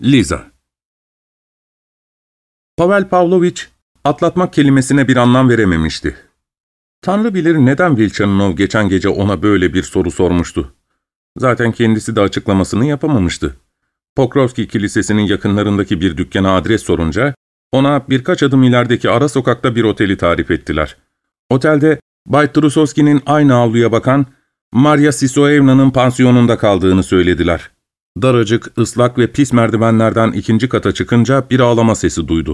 Liza. Pavel Pavlovich, atlatmak kelimesine bir anlam verememişti. Tanrı bilir neden Vilchanov geçen gece ona böyle bir soru sormuştu. Zaten kendisi de açıklamasını yapamamıştı. Pokrovski Kilisesi'nin yakınlarındaki bir dükkana adres sorunca, ona birkaç adım ilerideki ara sokakta bir oteli tarif ettiler. Otelde, Bay Trusovski'nin aynı avluya bakan Maria Sisoevna'nın pansiyonunda kaldığını söylediler. Daracık, ıslak ve pis merdivenlerden ikinci kata çıkınca bir ağlama sesi duydu.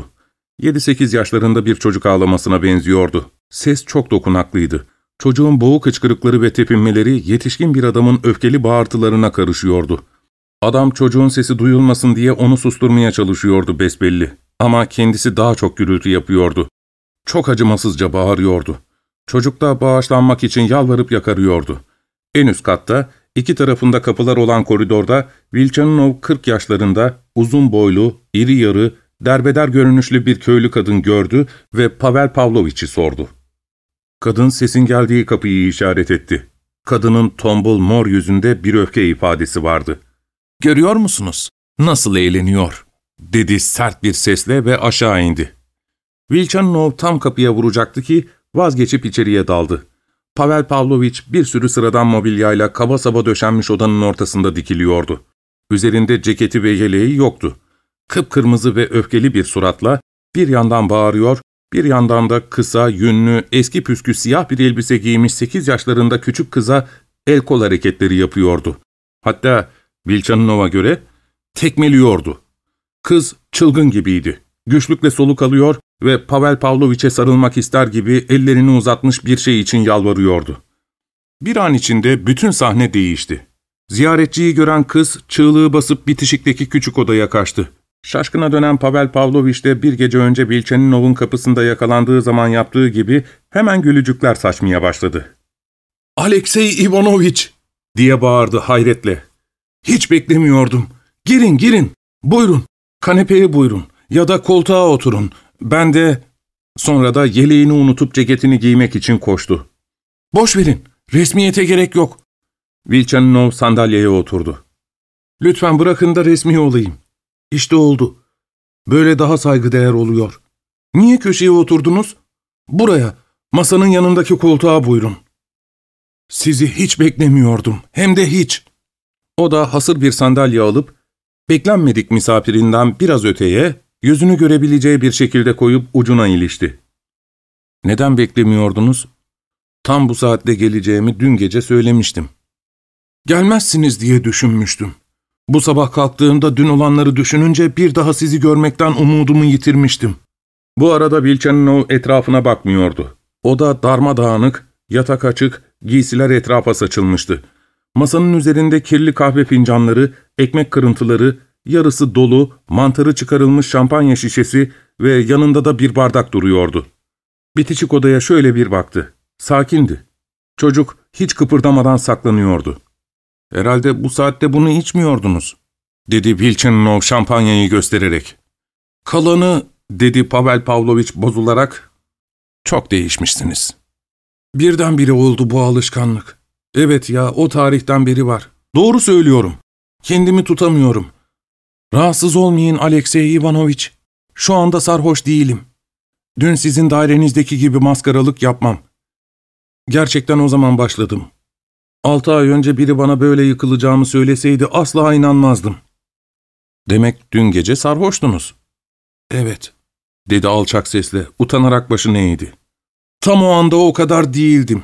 7-8 yaşlarında bir çocuk ağlamasına benziyordu. Ses çok dokunaklıydı. Çocuğun boğuk hıçkırıkları ve tepinmeleri yetişkin bir adamın öfkeli bağırtılarına karışıyordu. Adam çocuğun sesi duyulmasın diye onu susturmaya çalışıyordu besbelli. Ama kendisi daha çok gürültü yapıyordu. Çok acımasızca bağırıyordu. Çocuk da bağışlanmak için yalvarıp yakarıyordu. En üst katta, iki tarafında kapılar olan koridorda, Vilchanov 40 yaşlarında, uzun boylu, iri yarı, derbeder görünüşlü bir köylü kadın gördü ve Pavel Pavlovich'i sordu. Kadın sesin geldiği kapıyı işaret etti. Kadının tombul mor yüzünde bir öfke ifadesi vardı. ''Görüyor musunuz? Nasıl eğleniyor?'' dedi sert bir sesle ve aşağı indi. Vilchanov tam kapıya vuracaktı ki vazgeçip içeriye daldı. Pavel Pavlovich bir sürü sıradan mobilyayla kaba saba döşenmiş odanın ortasında dikiliyordu. Üzerinde ceketi ve yeleği yoktu. Kıpkırmızı ve öfkeli bir suratla bir yandan bağırıyor, bir yandan da kısa, yünlü, eski püskü siyah bir elbise giymiş 8 yaşlarında küçük kıza el kol hareketleri yapıyordu. Hatta Vilchanov'a göre tekmeliyordu. Kız çılgın gibiydi. Güçlükle soluk alıyor ve Pavel Pavlovich'e sarılmak ister gibi ellerini uzatmış bir şey için yalvarıyordu. Bir an içinde bütün sahne değişti. Ziyaretçiyi gören kız çığlığı basıp bitişikteki küçük odaya kaçtı. Şaşkına dönen Pavel Pavlovich de bir gece önce Vilchanov'un kapısında yakalandığı zaman yaptığı gibi hemen gülücükler saçmaya başladı. ''Aleksey Ivanovich!'' diye bağırdı hayretle. ''Hiç beklemiyordum. Girin, girin. Buyurun. Kanepeye buyurun. Ya da koltuğa oturun. Ben de...'' Sonra da yeleğini unutup ceketini giymek için koştu. ''Boş verin. Resmiyete gerek yok.'' Vilchanov sandalyeye oturdu. ''Lütfen bırakın da resmi olayım.'' İşte oldu. Böyle daha saygıdeğer oluyor. Niye köşeye oturdunuz? Buraya, masanın yanındaki koltuğa buyurun. Sizi hiç beklemiyordum. Hem de hiç. O da hasır bir sandalye alıp, beklenmedik misafirinden biraz öteye, yüzünü görebileceği bir şekilde koyup ucuna ilişti. Neden beklemiyordunuz? Tam bu saatte geleceğimi dün gece söylemiştim. Gelmezsiniz diye düşünmüştüm. Bu sabah kalktığımda dün olanları düşününce bir daha sizi görmekten umudumu yitirmiştim. Bu arada Vilchanov etrafına bakmıyordu. Oda darmadağınık, yatak açık, giysiler etrafa saçılmıştı. Masanın üzerinde kirli kahve fincanları, ekmek kırıntıları, yarısı dolu, mantarı çıkarılmış şampanya şişesi ve yanında da bir bardak duruyordu. Bitişik odaya şöyle bir baktı. Sakindi. Çocuk hiç kıpırdamadan saklanıyordu. ''Herhalde bu saatte bunu içmiyordunuz.'' dedi Vilchanov şampanyayı göstererek. ''Kalanı'' dedi Pavel Pavlovich bozularak. ''Çok değişmişsiniz.'' ''Birdenbire oldu bu alışkanlık. Evet ya, o tarihten beri var. Doğru söylüyorum. Kendimi tutamıyorum. Rahatsız olmayın Aleksey Ivanovich. Şu anda sarhoş değilim. Dün sizin dairenizdeki gibi maskaralık yapmam. Gerçekten o zaman başladım. 6 ay önce biri bana böyle yıkılacağımı söyleseydi asla inanmazdım.'' ''Demek dün gece sarhoştunuz.'' ''Evet.'' dedi alçak sesle, utanarak başını eğdi. ''Tam o anda o kadar değildim.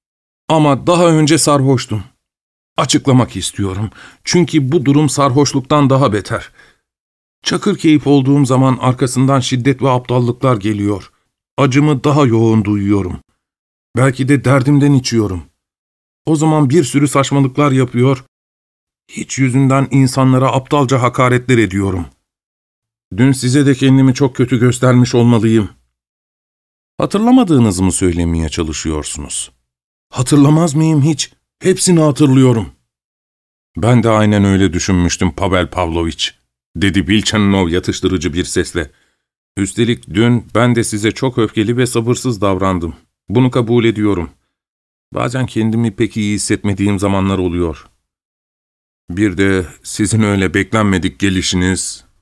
Ama daha önce sarhoştum. Açıklamak istiyorum. Çünkü bu durum sarhoşluktan daha beter. Çakır keyif olduğum zaman arkasından şiddet ve aptallıklar geliyor. Acımı daha yoğun duyuyorum. Belki de derdimden içiyorum. O zaman bir sürü saçmalıklar yapıyor, hiç yüzünden insanlara aptalca hakaretler ediyorum. Dün size de kendimi çok kötü göstermiş olmalıyım. Hatırlamadığınızı mı söylemeye çalışıyorsunuz? Hatırlamaz mıyım hiç? Hepsini hatırlıyorum. Ben de aynen öyle düşünmüştüm Pavel Pavlovich, dedi Vilchanov yatıştırıcı bir sesle. Üstelik dün ben de size çok öfkeli ve sabırsız davrandım. Bunu kabul ediyorum. Bazen kendimi pek iyi hissetmediğim zamanlar oluyor. Bir de sizin öyle beklenmedik gelişiniz,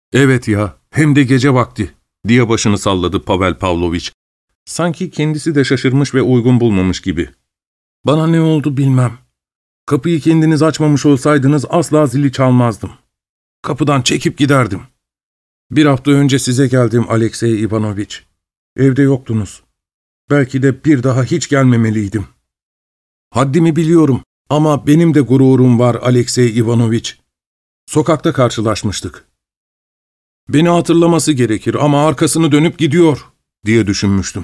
Evet ya, hem de gece vakti, diye başını salladı Pavel Pavlovich. Sanki kendisi de şaşırmış ve uygun bulmamış gibi. Bana ne oldu bilmem. Kapıyı kendiniz açmamış olsaydınız asla zili çalmazdım. Kapıdan çekip giderdim. Bir hafta önce size geldim Alexey Ivanovich. Evde yoktunuz. Belki de bir daha hiç gelmemeliydim. Haddimi biliyorum ama benim de gururum var Alexey Ivanovich. Sokakta karşılaşmıştık. Beni hatırlaması gerekir ama arkasını dönüp gidiyor diye düşünmüştüm.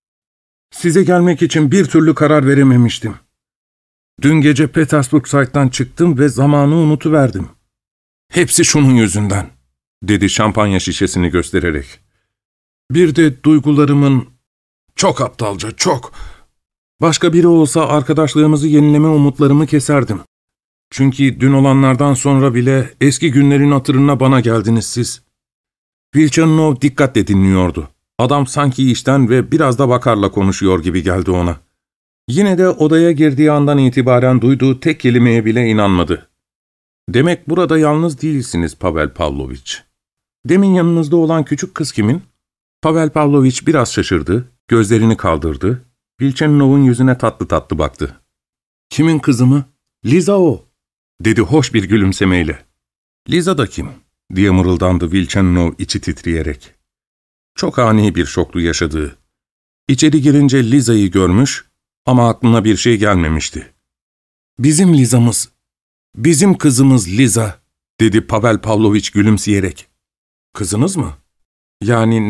Size gelmek için bir türlü karar verememiştim. Dün gece Petersburg Side'dan çıktım ve zamanı unutuverdim. Hepsi şunun yüzünden, dedi şampanya şişesini göstererek. Bir de duygularımın, çok aptalca, çok. Başka biri olsa arkadaşlığımızı yenileme umutlarımı keserdim. Çünkü dün olanlardan sonra bile eski günlerin hatırına bana geldiniz siz. Vilchanov dikkatle dinliyordu. Adam sanki işten ve biraz da vakarla konuşuyor gibi geldi ona. Yine de odaya girdiği andan itibaren duyduğu tek kelimeye bile inanmadı. Demek burada yalnız değilsiniz Pavel Pavlovich. Demin yanınızda olan küçük kız kimin? Pavel Pavlovich biraz şaşırdı, gözlerini kaldırdı. Vilchanov'un yüzüne tatlı tatlı baktı. Kimin kızı mı? Liza o, dedi hoş bir gülümsemeyle. Liza da kim? Diye mırıldandı Vilchanov içi titreyerek. Çok ani bir şoklu yaşadığı. İçeri girince Liza'yı görmüş ama aklına bir şey gelmemişti. Bizim Liza'mız, bizim kızımız Liza, dedi Pavel Pavlovich gülümseyerek. Kızınız mı? Yani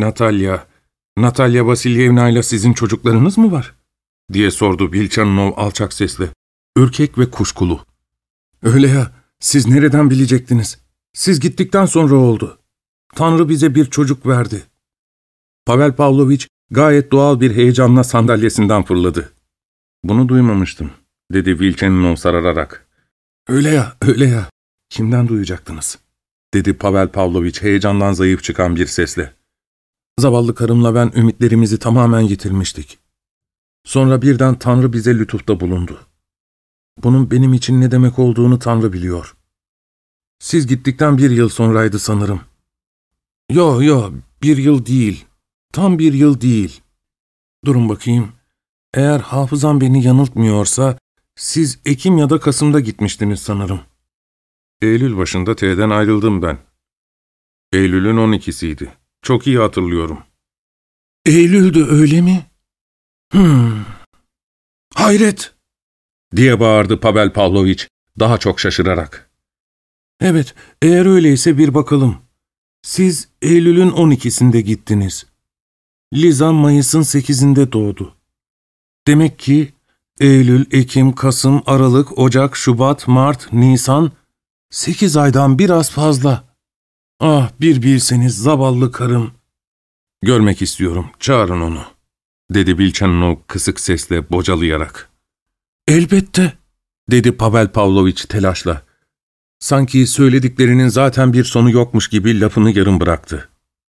Natalya Vasilyevna ile sizin çocuklarınız mı var? Diye sordu Vilchanov alçak sesle. Ürkek ve kuşkulu. Öyle ya, siz nereden bilecektiniz? Siz gittikten sonra oldu. Tanrı bize bir çocuk verdi. Pavel Pavlovich gayet doğal bir heyecanla sandalyesinden fırladı. Bunu duymamıştım, dedi Vilchanov sarararak. Öyle ya, öyle ya. Kimden duyacaktınız? Dedi Pavel Pavlovich heyecandan zayıf çıkan bir sesle. Zavallı karımla ben ümitlerimizi tamamen yitirmiştik. Sonra birden Tanrı bize lütufta bulundu. Bunun benim için ne demek olduğunu Tanrı biliyor. Siz gittikten 1 yıl sonraydı sanırım. Yo, 1 yıl değil. Tam 1 yıl değil. Durun bakayım. Eğer hafızam beni yanıltmıyorsa, siz Ekim ya da Kasım'da gitmiştiniz sanırım. Eylül başında T'den ayrıldım ben. Eylül'ün 12'siydi. Çok iyi hatırlıyorum. Eylül'dü öyle mi? Hayret! Diye bağırdı Pavel Pavlovich daha çok şaşırarak. Evet, eğer öyleyse bir bakalım. Siz Eylül'ün 12'sinde gittiniz. Liza Mayıs'ın 8'inde doğdu. Demek ki Eylül, Ekim, Kasım, Aralık, Ocak, Şubat, Mart, Nisan, 8 aydan biraz fazla. Ah, bir bilseniz zavallı karım. Görmek istiyorum, çağırın onu, dedi Vilchanov kısık sesle bocalayarak. Elbette, dedi Pavel Pavlovich telaşla. Sanki söylediklerinin zaten bir sonu yokmuş gibi lafını yarım bıraktı.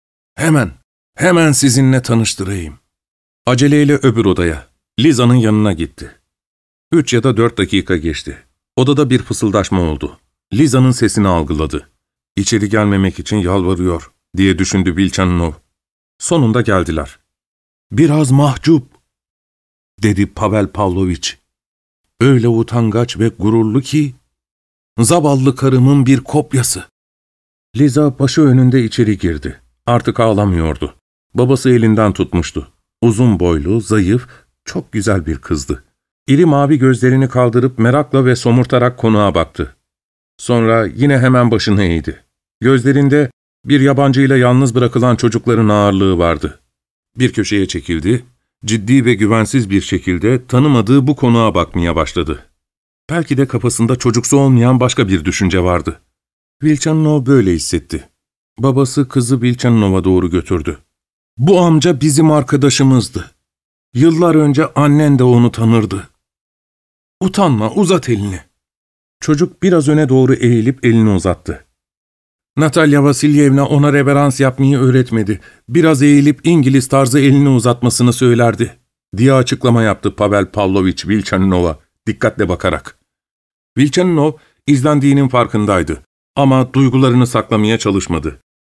Hemen sizinle tanıştırayım. Aceleyle öbür odaya, Liza'nın yanına gitti. 3 ya da 4 dakika geçti. Odada bir fısıldaşma oldu. Liza'nın sesini algıladı. İçeri gelmemek için yalvarıyor, diye düşündü Vilchanov. Sonunda geldiler. Biraz mahcup, dedi Pavel Pavlovich. Öyle utangaç ve gururlu ki, zavallı karımın bir kopyası. Liza başı önünde içeri girdi. Artık ağlamıyordu. Babası elinden tutmuştu. Uzun boylu, zayıf, çok güzel bir kızdı. İri mavi gözlerini kaldırıp merakla ve somurtarak konuğa baktı. Sonra yine hemen başını eğdi. Gözlerinde bir yabancıyla yalnız bırakılan çocukların ağırlığı vardı. Bir köşeye çekildi, ciddi ve güvensiz bir şekilde tanımadığı bu konuğa bakmaya başladı. Belki de kafasında çocuksu olmayan başka bir düşünce vardı. Vilchanov böyle hissetti. Babası kızı Vilchanov'a doğru götürdü. Bu amca bizim arkadaşımızdı. Yıllar önce annen de onu tanırdı. Utanma, uzat elini. Çocuk biraz öne doğru eğilip elini uzattı. Natalya Vasilyevna ona reverans yapmayı öğretmedi. Biraz eğilip İngiliz tarzı elini uzatmasını söylerdi, diye açıklama yaptı Pavel Pavlovich Vilchanov'a dikkatle bakarak. Vilchanov izlendiğinin farkındaydı ama duygularını saklamaya çalışmadı.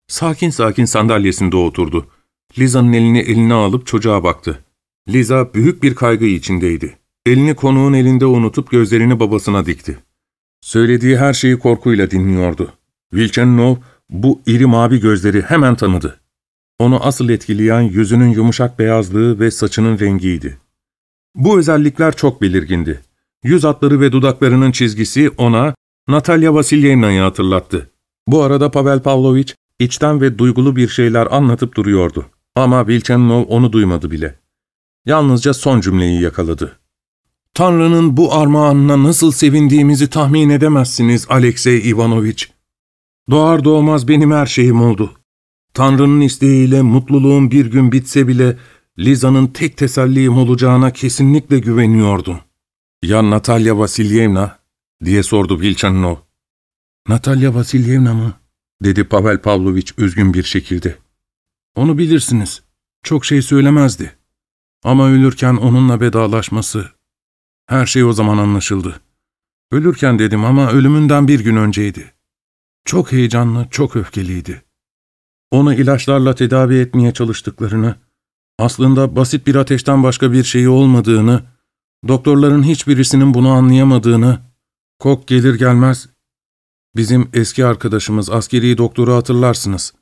Sakin sakin sandalyesinde oturdu. Liza'nın elini eline alıp çocuğa baktı. Liza büyük bir kaygı içindeydi. Elini konuğun elinde unutup gözlerini babasına dikti. Söylediği her şeyi korkuyla dinliyordu. Vilchanov bu iri mavi gözleri hemen tanıdı. Onu asıl etkileyen yüzünün yumuşak beyazlığı ve saçının rengiydi. Bu özellikler çok belirgindi. Yüz hatları ve dudaklarının çizgisi ona Natalya Vasilyevna'yı hatırlattı. Bu arada Pavel Pavlovich içten ve duygulu bir şeyler anlatıp duruyordu. Ama Vilchanov onu duymadı bile. Yalnızca son cümleyi yakaladı. ''Tanrı'nın bu armağanına nasıl sevindiğimizi tahmin edemezsiniz Alexey Ivanovich. Doğar doğmaz benim her şeyim oldu. Tanrı'nın isteğiyle mutluluğum bir gün bitse bile Liza'nın tek tesellim olacağına kesinlikle güveniyordum.'' ''Ya Natalya Vasilyevna?'' diye sordu Vilchanov. ''Natalya Vasilyevna mı?'' dedi Pavel Pavlovich üzgün bir şekilde. ''Onu bilirsiniz. Çok şey söylemezdi. Ama ölürken onunla vedalaşması... Her şey o zaman anlaşıldı. Ölürken dedim ama ölümünden bir gün önceydi. Çok heyecanlı, çok öfkeliydi. Onu ilaçlarla tedavi etmeye çalıştıklarını, aslında basit bir ateşten başka bir şeyi olmadığını, doktorların hiçbirisinin bunu anlayamadığını, Kok gelir gelmez, bizim eski arkadaşımız askeri doktoru hatırlarsınız,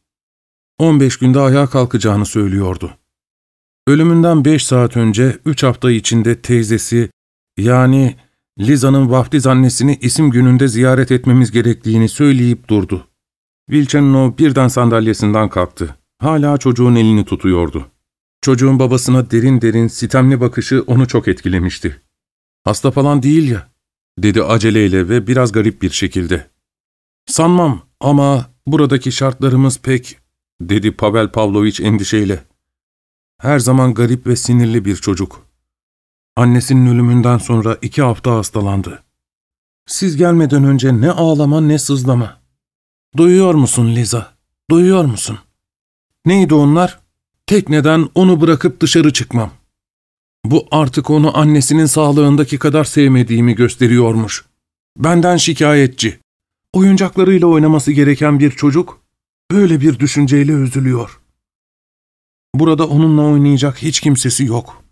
15 günde ayağa kalkacağını söylüyordu. Ölümünden 5 saat önce 3 hafta içinde teyzesi, yani Liza'nın vaftiz annesini isim gününde ziyaret etmemiz gerektiğini söyleyip durdu. Vilchanov birden sandalyesinden kalktı. Hala çocuğun elini tutuyordu. Çocuğun babasına derin derin, sitemli bakışı onu çok etkilemişti. ''Hasta falan değil ya?'' dedi aceleyle ve biraz garip bir şekilde. ''Sanmam ama buradaki şartlarımız pek...'' dedi Pavel Pavlovich endişeyle. ''Her zaman garip ve sinirli bir çocuk. Annesinin ölümünden sonra 2 hafta hastalandı. Siz gelmeden önce ne ağlama ne sızlama. Duyuyor musun Liza? Duyuyor musun? Neydi onlar? Tek neden onu bırakıp dışarı çıkmam. Bu artık onu annesinin sağlığındaki kadar sevmediğimi gösteriyormuş. Benden şikayetçi. Oyuncaklarıyla oynaması gereken bir çocuk böyle bir düşünceyle üzülüyor. Burada onunla oynayacak hiç kimsesi yok.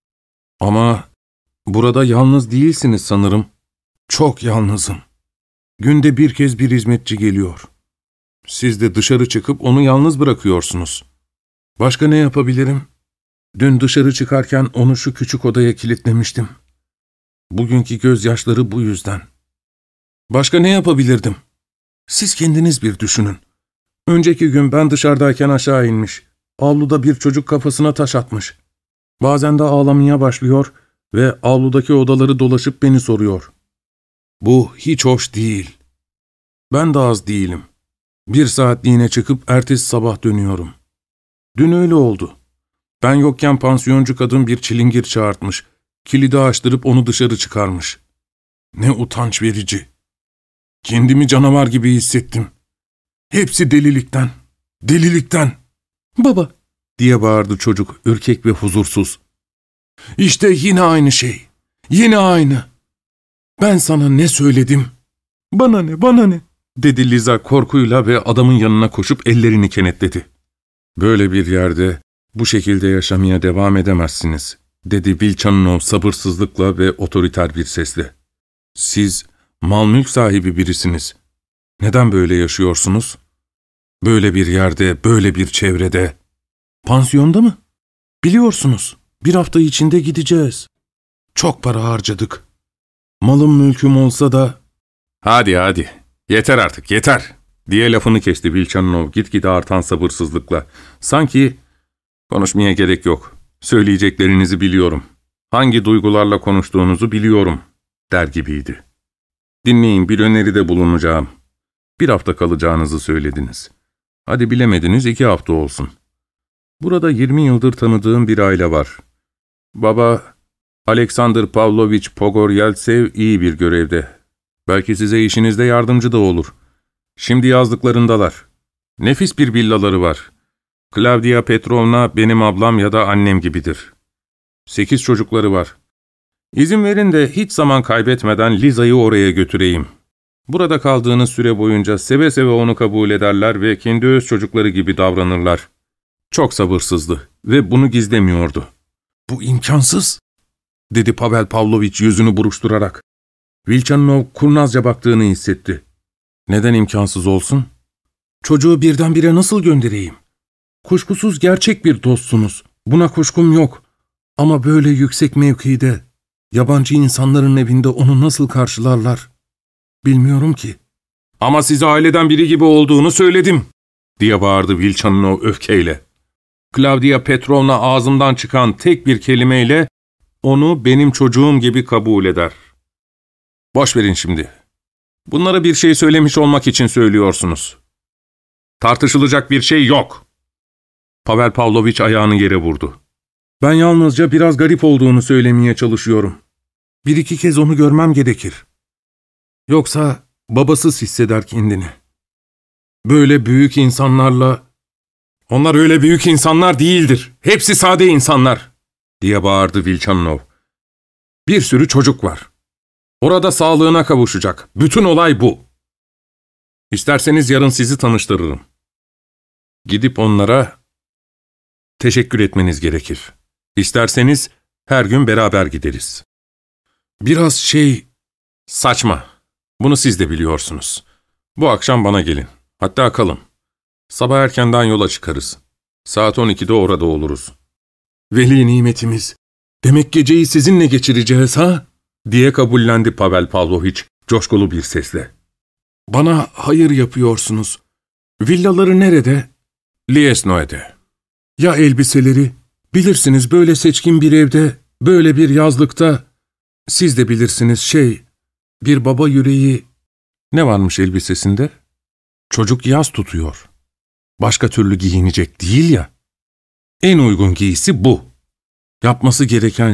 Ama burada yalnız değilsiniz sanırım. Çok yalnızım. Günde bir kez bir hizmetçi geliyor. Siz de dışarı çıkıp onu yalnız bırakıyorsunuz. Başka ne yapabilirim? Dün dışarı çıkarken onu şu küçük odaya kilitlemiştim. Bugünkü gözyaşları bu yüzden. Başka ne yapabilirdim? Siz kendiniz bir düşünün. Önceki gün ben dışarıdayken aşağı inmiş. Avluda bir çocuk kafasına taş atmış. Bazen de ağlamaya başlıyor ve avludaki odaları dolaşıp beni soruyor. Bu hiç hoş değil. Ben de az değilim. 1 saatliğine çıkıp ertesi sabah dönüyorum. Dün öyle oldu. Ben yokken pansiyoncu kadın bir çilingir çağırtmış. Kilidi açtırıp onu dışarı çıkarmış. Ne utanç verici. Kendimi canavar gibi hissettim. Hepsi delilikten. Delilikten. Baba, diye bağırdı çocuk, ürkek ve huzursuz. İşte yine aynı şey. Yine aynı. Ben sana ne söyledim? Bana ne, bana ne? Dedi Liza korkuyla ve adamın yanına koşup ellerini kenetledi. Böyle bir yerde bu şekilde yaşamaya devam edemezsiniz, dedi Vilchanov sabırsızlıkla ve otoriter bir sesle. Siz mal mülk sahibi birisiniz. Neden böyle yaşıyorsunuz? Böyle bir yerde, böyle bir çevrede. Pansiyonda mı? Biliyorsunuz, 1 hafta içinde gideceğiz. Çok para harcadık. Malım mülküm olsa da... Hadi, yeter artık, yeter, diye lafını kesti Vilchanov gitgide artan sabırsızlıkla. Sanki, konuşmaya gerek yok, söyleyeceklerinizi biliyorum, hangi duygularla konuştuğunuzu biliyorum, der gibiydi. Dinleyin, bir öneride bulunacağım. 1 hafta kalacağınızı söylediniz. Hadi bilemediniz 2 hafta olsun. Burada 20 yıldır tanıdığım bir aile var. Baba, Alexander Pavlovich Pogoryeltsev iyi bir görevde. Belki size işinizde yardımcı da olur. Şimdi yazlıklarındalar. Nefis bir villaları var. Klavdiya Petrovna benim ablam ya da annem gibidir. 8 çocukları var. İzin verin de hiç zaman kaybetmeden Liza'yı oraya götüreyim. Burada kaldığınız süre boyunca seve seve onu kabul ederler ve kendi öz çocukları gibi davranırlar. Çok sabırsızdı ve bunu gizlemiyordu. ''Bu imkansız!'' dedi Pavel Pavlovich yüzünü buruşturarak. Vilchanov kurnazca baktığını hissetti. ''Neden imkansız olsun? Çocuğu birdenbire nasıl göndereyim? Kuşkusuz gerçek bir dostsunuz. Buna kuşkum yok. Ama böyle yüksek mevkide, yabancı insanların evinde onu nasıl karşılarlar? Bilmiyorum ki.'' ''Ama size aileden biri gibi olduğunu söyledim!'' diye bağırdı Vilchanov öfkeyle. Klavdiya Petrovna ağzımdan çıkan tek bir kelimeyle onu benim çocuğum gibi kabul eder. Boş verin şimdi. Bunlara bir şey söylemiş olmak için söylüyorsunuz. Tartışılacak bir şey yok. Pavel Pavlovich ayağını yere vurdu. Ben yalnızca biraz garip olduğunu söylemeye çalışıyorum. Bir iki kez onu görmem gerekir. Yoksa babasız hisseder kendini. Böyle büyük insanlarla... ''Onlar öyle büyük insanlar değildir. Hepsi sade insanlar.'' diye bağırdı Vilchanov. ''Bir sürü çocuk var. Orada sağlığına kavuşacak. Bütün olay bu. İsterseniz yarın sizi tanıştırırım. Gidip onlara teşekkür etmeniz gerekir. İsterseniz her gün beraber gideriz. Biraz saçma. Bunu siz de biliyorsunuz. Bu akşam bana gelin. Hatta kalın. Sabah erkenden yola çıkarız. Saat 12'de orada oluruz. Veli nimetimiz. Demek geceyi sizinle geçireceğiz ha? Diye kabullendi Pavel Pavlovich coşkulu bir sesle. Bana hayır yapıyorsunuz. Villaları nerede? Liesnoe'de. Ya elbiseleri? Bilirsiniz böyle seçkin bir evde, böyle bir yazlıkta. Siz de bilirsiniz bir baba yüreği. Ne varmış elbisesinde? Çocuk yaz tutuyor. Başka türlü giyinecek değil ya. En uygun giysi bu. Yapması gereken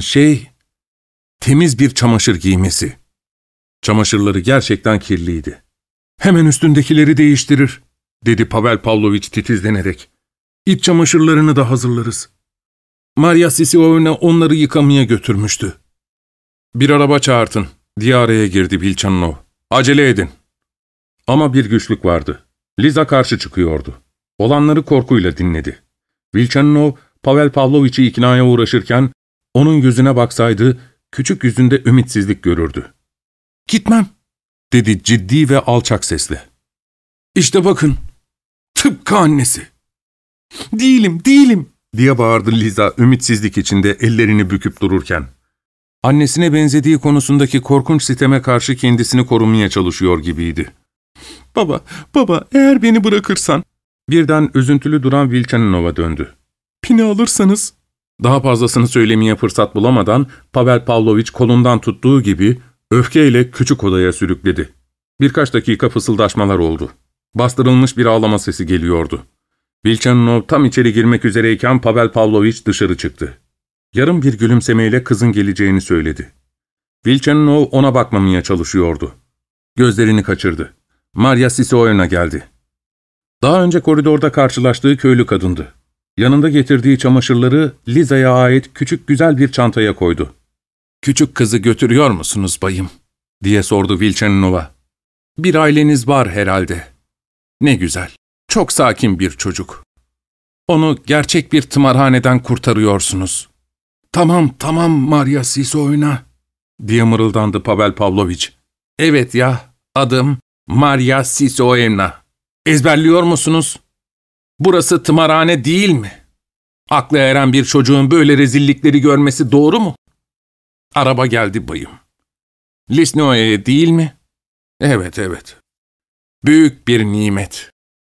temiz bir çamaşır giymesi. Çamaşırları gerçekten kirliydi. ''Hemen üstündekileri değiştirir.'' dedi Pavel Pavlovich titizlenerek. ''İç çamaşırlarını da hazırlarız.'' Marya Sisiovna onları yıkamaya götürmüştü. ''Bir araba çağırtın.'' diye araya girdi Vilchanov. ''Acele edin.'' Ama bir güçlük vardı. Liza karşı çıkıyordu. Olanları korkuyla dinledi. Vilchanov, Pavel Pavlovich'i iknaya uğraşırken, onun yüzüne baksaydı, küçük yüzünde ümitsizlik görürdü. ''Gitmem.'' dedi ciddi ve alçak sesle. ''İşte bakın, tıpkı annesi.'' ''Değilim.'' diye bağırdı Liza ümitsizlik içinde ellerini büküp dururken. Annesine benzediği konusundaki korkunç siteme karşı kendisini korumaya çalışıyor gibiydi. ''Baba, eğer beni bırakırsan...'' Birden üzüntülü duran Vilchanov'a döndü. ''Beni alırsanız...'' Daha fazlasını söylemeye fırsat bulamadan Pavel Pavlovich kolundan tuttuğu gibi öfkeyle küçük odaya sürükledi. Birkaç dakika fısıldaşmalar oldu. Bastırılmış bir ağlama sesi geliyordu. Vilchanov tam içeri girmek üzereyken Pavel Pavlovich dışarı çıktı. Yarım bir gülümsemeyle kızın geleceğini söyledi. Vilchanov ona bakmamaya çalışıyordu. Gözlerini kaçırdı. Marya Sisiovna geldi. Daha önce koridorda karşılaştığı köylü kadındı. Yanında getirdiği çamaşırları Liza'ya ait küçük güzel bir çantaya koydu. ''Küçük kızı götürüyor musunuz bayım?'' diye sordu Vilchanov'a. ''Bir aileniz var herhalde. Ne güzel, çok sakin bir çocuk. Onu gerçek bir tımarhaneden kurtarıyorsunuz.'' ''Tamam Marya Sisiovna'' diye mırıldandı Pavel Pavlovich. ''Evet ya, adım Marya Sisiovna. Ezberliyor musunuz? Burası tımarhane değil mi? Aklı eren bir çocuğun böyle rezillikleri görmesi doğru mu? Araba geldi bayım. Liesnoe'ye değil mi? Evet. Büyük bir nimet.''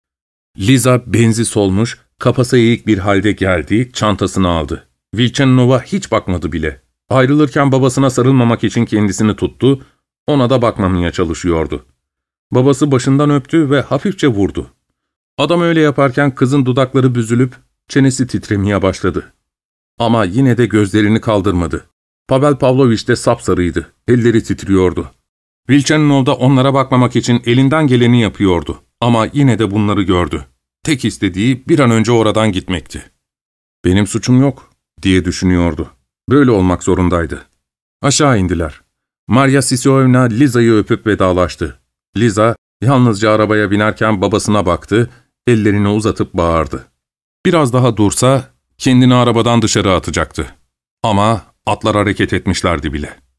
Liza benzi solmuş, kafası eğik bir halde geldi, çantasını aldı. Vilchanov'a hiç bakmadı bile. Ayrılırken babasına sarılmamak için kendisini tuttu, ona da bakmamaya çalışıyordu. Babası başından öptü ve hafifçe vurdu. Adam öyle yaparken kızın dudakları büzülüp çenesi titremeye başladı. Ama yine de gözlerini kaldırmadı. Pavel Pavlovich de sapsarıydı, elleri titriyordu. Vilchanov da onlara bakmamak için elinden geleni yapıyordu. Ama yine de bunları gördü. Tek istediği bir an önce oradan gitmekti. ''Benim suçum yok.'' diye düşünüyordu. Böyle olmak zorundaydı. Aşağı indiler. Marya Sisiovna Liza'yı öpüp vedalaştı. Liza yalnızca arabaya binerken babasına baktı, ellerini uzatıp bağırdı. Biraz daha dursa kendini arabadan dışarı atacaktı. Ama atlar hareket etmişlerdi bile.